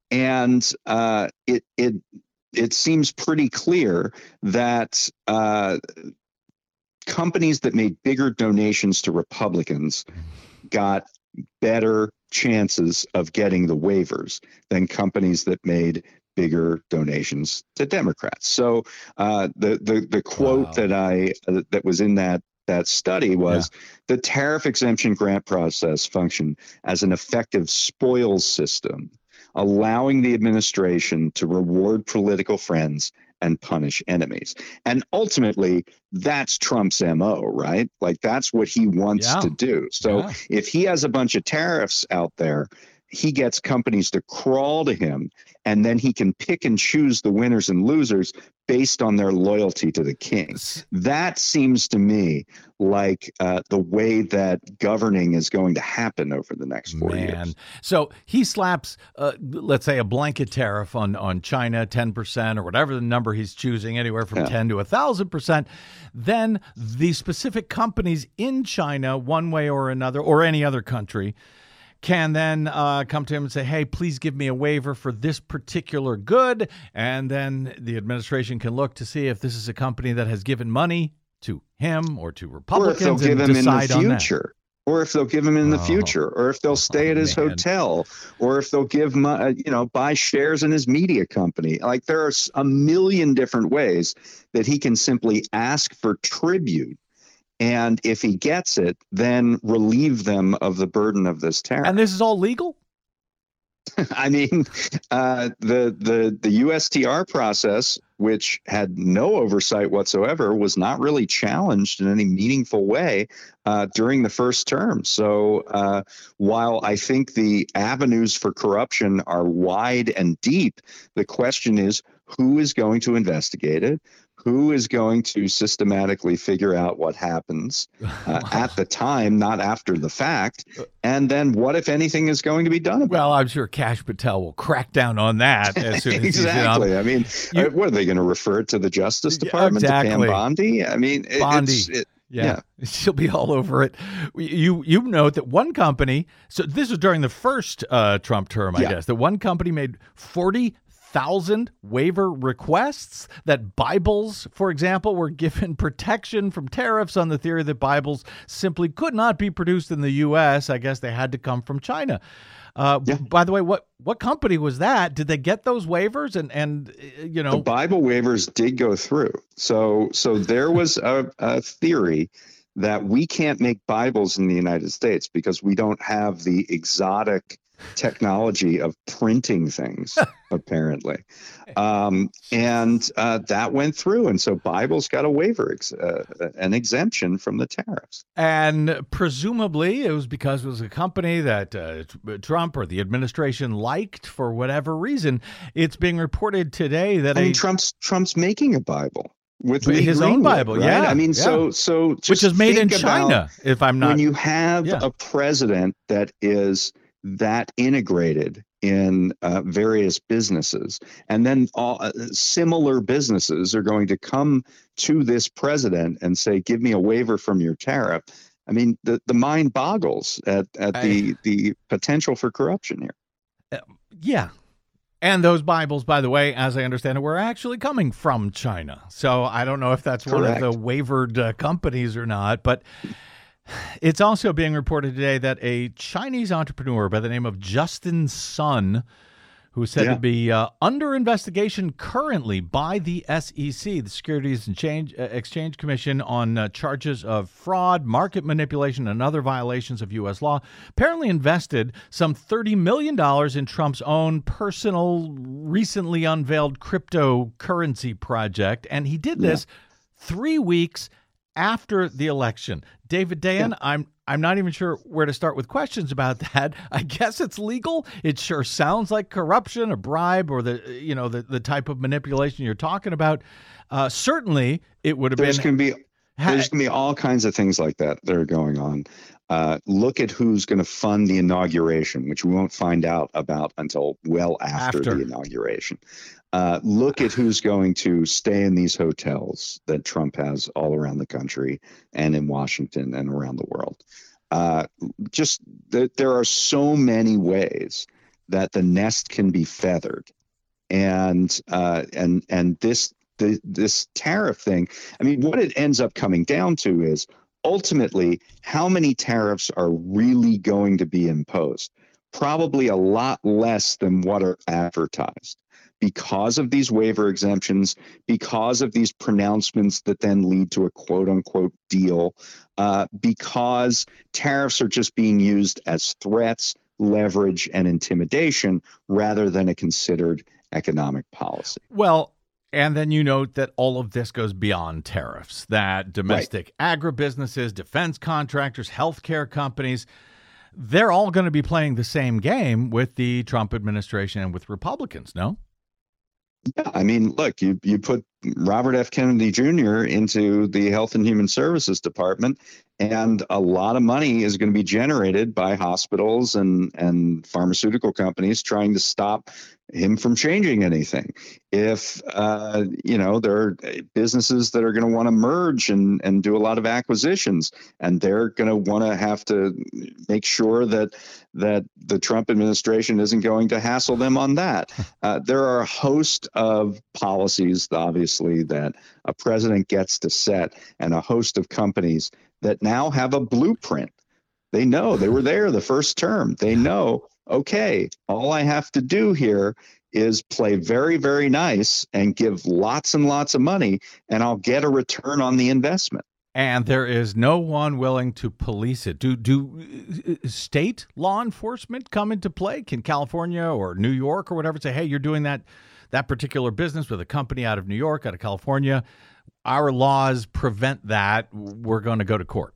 And uh, it, it, it seems pretty clear that uh, companies that made bigger donations to Republicans got better chances of getting the waivers than companies that made bigger donations to Democrats. So uh, the the the quote Wow. that I uh, that was in that that study was, the tariff exemption grant process functioned as an effective spoils system, allowing the administration to reward political friends and punish enemies. And ultimately, that's Trump's M O, right? Like, that's what he wants Yeah. to do. So Yeah. if he has a bunch of tariffs out there, he gets companies to crawl to him, and then he can pick and choose the winners and losers based on their loyalty to the king. That seems to me like uh, the way that governing is going to happen over the next four Man. years. So he slaps, uh, let's say, a blanket tariff on, on China, ten percent or whatever the number he's choosing, anywhere from yeah. ten to one thousand percent. Then the specific companies in China, one way or another, or any other country, can then uh, come to him and say, hey, please give me a waiver for this particular good. And then the administration can look to see if this is a company that has given money to him or to Republicans. Or if they'll give and him in decide the future. Or if they'll give him in the Oh. future. Or if they'll stay Oh, at his man. hotel. Or if they'll give, mo- you know, buy shares in his media company. Like there are a million different ways that he can simply ask for tribute. And if he gets it, then relieve them of the burden of this tariff. And this is all legal? I mean, uh, the the the U S T R process, which had no oversight whatsoever, was not really challenged in any meaningful way uh, during the first term. So uh, while I think the avenues for corruption are wide and deep, the question is who is going to investigate it? Who is going to systematically figure out what happens uh, at the time, not after the fact? And then what, if anything, is going to be done about Well, I'm sure Kash Patel will crack down on that as soon as exactly. he's I mean, You- uh, what are they going to refer it to the Justice Yeah, Department, exactly. to Pam Bondi? I mean, it, Bondi. it's, it, Yeah. She'll be all over it. You you note that one company, so this was during the first uh, Trump term, I Yeah. guess, that one company made forty thousand waiver requests, that Bibles, for example, were given protection from tariffs on the theory that Bibles simply could not be produced in the U S. I guess they had to come from China. Uh, Yeah. By the way, what what company was that? Did they get those waivers? And, and uh, you know, The Bible waivers did go through. So so there was a, a theory that we can't make Bibles in the United States because we don't have the exotic technology of printing things, apparently. Um, and uh, that went through. And so Bibles got a waiver, ex- uh, an exemption from the tariffs. And presumably it was because it was a company that uh, Tr- Trump or the administration liked for whatever reason. It's being reported today that I mean, a Trump's Trump's making a Bible with But Lee his own Greenwood, Bible, right? yeah, I mean, yeah. so so just which is made in think about China, if I'm not. when you have Yeah. a president that is that integrated in uh, various businesses, and then all uh, similar businesses are going to come to this president and say, "Give me a waiver from your tariff." I mean, the, the mind boggles at at I- the the potential for corruption here. Yeah. And those Bibles, by the way, as I understand it, were actually coming from China. So I don't know if that's one of Correct. the waivered uh, companies or not. But it's also being reported today that a Chinese entrepreneur by the name of Justin Sun, who is said Yeah. to be uh, under investigation currently by the S E C, the Securities and Change, uh, Exchange Commission, on uh, charges of fraud, market manipulation, and other violations of U S law, apparently invested some thirty million dollars in Trump's own personal, recently unveiled cryptocurrency project. And he did this three weeks after the election. David Dayen, I'm I'm not even sure where to start with questions about that. I guess it's legal. It sure sounds like corruption, a bribe, or the you know the, the type of manipulation you're talking about. Uh, certainly, it would have There's been. going to be ha- there's going to be all kinds of things like that that are going on. Uh, look at who's going to fund the inauguration, which we won't find out about until well after, After. the inauguration. Uh, look at who's going to stay in these hotels that Trump has all around the country and in Washington and around the world. Uh, just th- there are so many ways that the nest can be feathered, and uh, and and this the, this tariff thing. I mean, what it ends up coming down to is ultimately how many tariffs are really going to be imposed. Probably a lot less than what are advertised, because of these waiver exemptions, because of these pronouncements that then lead to a quote unquote deal, uh, because tariffs are just being used as threats, leverage, and intimidation rather than a considered economic policy. Well, and then you note that all of this goes beyond tariffs, that domestic agribusinesses, defense contractors, healthcare companies, they're all going to be playing the same game with the Trump administration and with Republicans, no? Yeah, I mean, look, you you put Robert F. Kennedy Junior into the Health and Human Services Department, and a lot of money is going to be generated by hospitals and, and pharmaceutical companies trying to stop him from changing anything. If, uh, you know, there are businesses that are going to want to merge and, and do a lot of acquisitions, and they're going to want to have to make sure that that the Trump administration isn't going to hassle them on that. Uh, there are a host of policies, obviously, that a president gets to set, and a host of companies that now have a blueprint. They know they were there the first term. They know, okay, all I have to do here is play very, very nice and give lots and lots of money, and I'll get a return on the investment. And there is no one willing to police it. Do do state law enforcement come into play? Can California or New York or whatever say, hey, you're doing that that particular business with a company out of New York, out of California, our laws prevent that, we're going to go to court?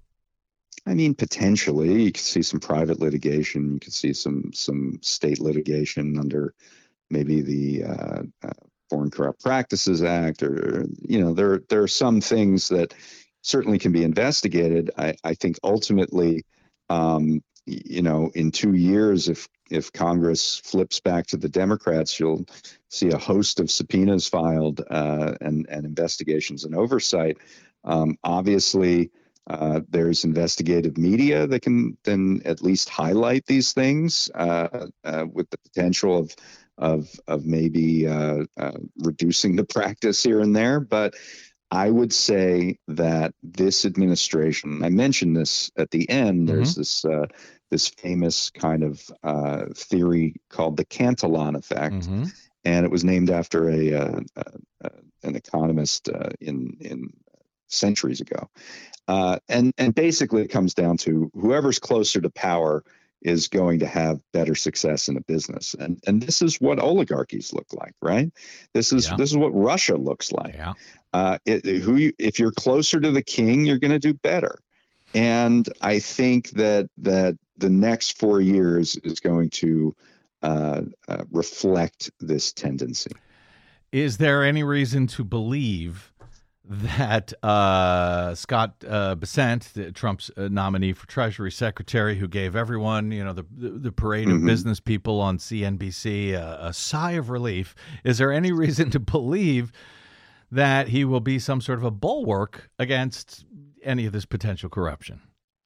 I mean, potentially. You could see some private litigation. You could see some some state litigation under maybe the uh, uh, Foreign Corrupt Practices Act, or, you know, there there are some things that certainly can be investigated. I, I think ultimately, um, you know, in two years, if if Congress flips back to the Democrats, you'll see a host of subpoenas filed uh, and and investigations and oversight. Um, obviously, uh, there's investigative media that can then at least highlight these things uh, uh, with the potential of of of maybe uh, uh, reducing the practice here and there, but I would say that this administration, I mentioned this at the end, mm-hmm. there's this uh, this famous kind of uh, theory called the Cantillon effect, mm-hmm. and it was named after a, uh, uh, an economist uh, in in centuries ago. Uh, and and basically it comes down to whoever's closer to power is going to have better success in a business. And and this is what oligarchies look like, right? This is yeah. this is what Russia looks like. Yeah. Uh, it, who you, if you're closer to the king, you're going to do better. And I think that that the next four years is going to uh, uh, reflect this tendency. Is there any reason to believe that uh, Scott uh, Bessent, the, Trump's uh, nominee for Treasury Secretary, who gave everyone, you know, the the, the parade of mm-hmm. business people on C N B C uh, a sigh of relief, is there any reason to believe that he will be some sort of a bulwark against any of this potential corruption?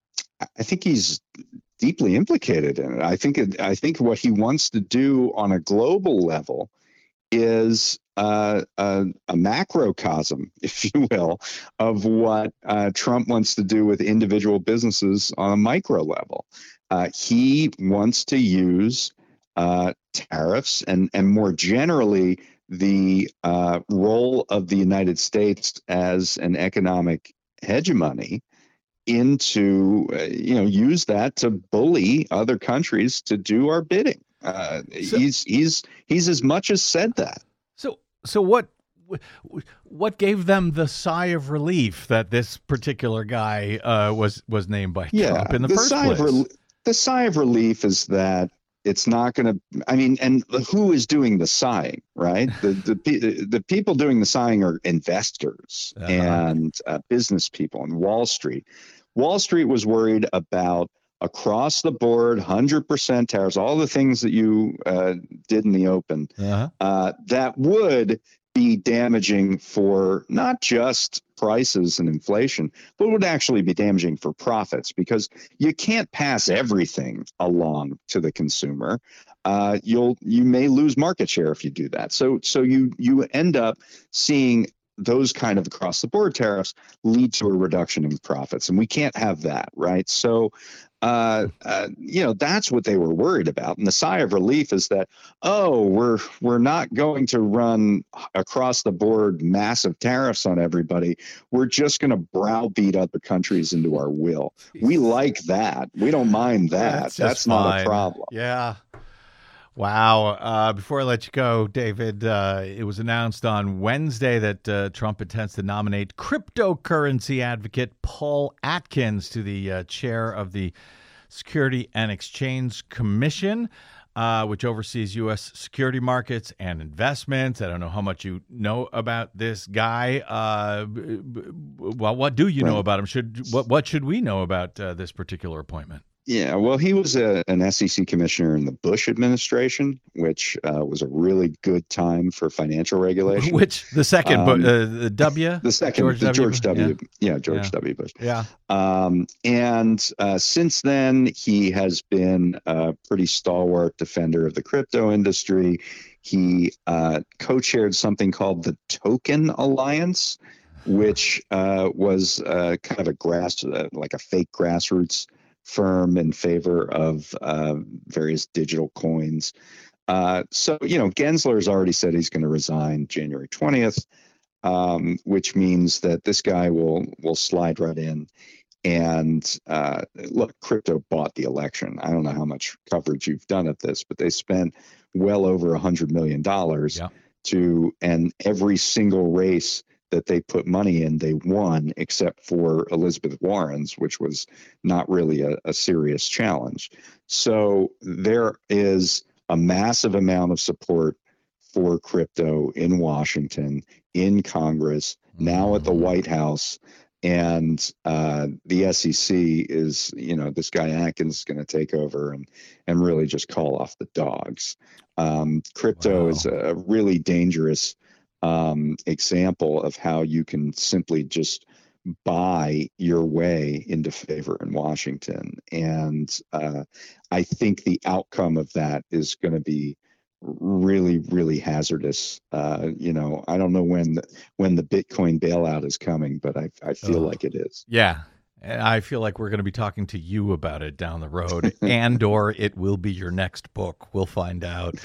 I think he's deeply implicated in it. I think it, I think what he wants to do on a global level is uh, a, a macrocosm, if you will, of what uh, Trump wants to do with individual businesses on a micro level. Uh, he wants to use uh, tariffs and, and more generally, the uh, role of the United States as an economic hegemony into, uh, you know, use that to bully other countries to do our bidding. Uh, so, he's he's he's as much as said that. So so what what gave them the sigh of relief that this particular guy uh, was was named by yeah, Trump in the, the first sigh place? Of re- the sigh of relief is that it's not going to, I mean, and who is doing the sighing, right? The the the people doing the sighing are investors uh-huh. and uh, business people and Wall Street. Wall Street was worried about across the board, one hundred percent tariffs, all the things that you uh, did in the open, uh-huh. uh, that would be damaging for not just prices and inflation, but would actually be damaging for profits, because you can't pass everything along to the consumer. Uh, you'll you may lose market share if you do that. So so you you end up seeing those kind of across the board tariffs lead to a reduction in profits, and we can't have that, right? So Uh, uh, you know, that's what they were worried about. And the sigh of relief is that, oh, we're we're not going to run across the board massive tariffs on everybody. We're just going to browbeat other countries into our will. We like that. We don't mind that. That's, that's not fine. a problem. Yeah. Wow. Uh, before I let you go, David, uh, it was announced on Wednesday that uh, Trump intends to nominate cryptocurrency advocate Paul Atkins to the uh, chair of the Security and Exchange Commission, uh, which oversees U S security markets and investments. I don't know how much you know about this guy. Uh, well, what do you know about him? Should what what should we know about uh, this particular appointment? Yeah, well, he was a, an S E C commissioner in the Bush administration, which uh, was a really good time for financial regulation. Which the second, um, uh, the W, the second, George the W. George W. Yeah, yeah George yeah. W. Bush. Yeah. Um, and uh, since then, he has been a pretty stalwart defender of the crypto industry. He uh, co-chaired something called the Token Alliance, which uh, was uh, kind of a grass, uh, like a fake grassroots firm in favor of uh, various digital coins. Uh, so, you know, Gensler has already said he's going to resign January twentieth, um, which means that this guy will will slide right in. And uh, look, crypto bought the election. I don't know how much coverage you've done of this, but they spent well over one hundred million dollars yeah. to, and every single race that they put money in, they won, except for Elizabeth Warren's, which was not really a, a serious challenge. So there is a massive amount of support for crypto in Washington, in Congress, now at the White House. And uh, the S E C is, you know, this guy Atkins is going to take over and, and really just call off the dogs. Um, crypto wow. is a really dangerous Um, example of how you can simply just buy your way into favor in Washington. And uh, I think the outcome of that is going to be really, really hazardous. Uh, you know, I don't know when the, when the Bitcoin bailout is coming, but I, I feel oh. like it is. Yeah. I feel like we're going to be talking to you about it down the road, and or it will be your next book. We'll find out.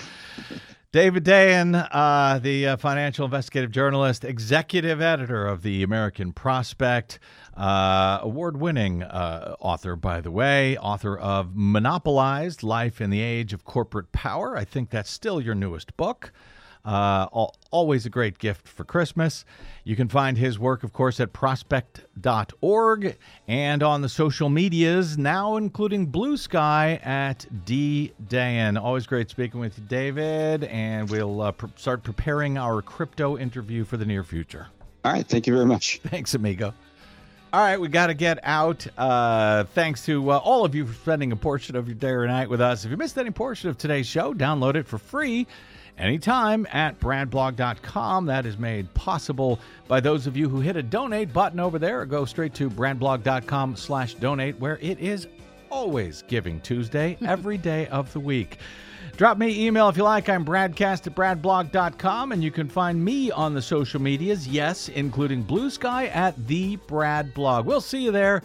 David Dayen, uh, the uh, financial investigative journalist, executive editor of the American Prospect, uh, award-winning uh, author, by the way, author of Monopolized: Life in the Age of Corporate Power. I think that's still your newest book. Uh, al- always a great gift for Christmas. You can find his work, of course, at prospect dot org and on the social medias, now including Blue Sky at D Dayen. Always great speaking with you, David, and we'll uh, pr- start preparing our crypto interview for the near future. All right. Thank you very much. Thanks, amigo. All right, we got to get out. Uh, thanks to uh, all of you for spending a portion of your day or night with us. If you missed any portion of today's show, download it for free anytime at brad blog dot com. That is made possible by those of you who hit a donate button over there or go straight to brad blog dot com slash donate, where it is always Giving Tuesday, every day of the week. Drop me email if you like. I'm bradcast at brad blog dot com, and you can find me on the social medias, yes, including Blue Sky at The Brad Blog. We'll see you there.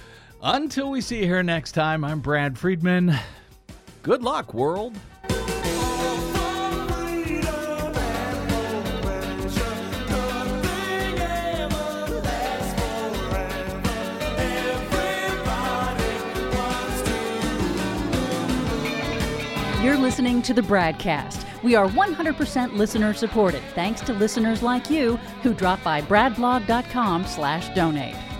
Until we see you here next time, I'm Brad Friedman. Good luck, world. You're listening to the Bradcast. We are one hundred percent listener supported, thanks to listeners like you who drop by brad blog dot com slash donate.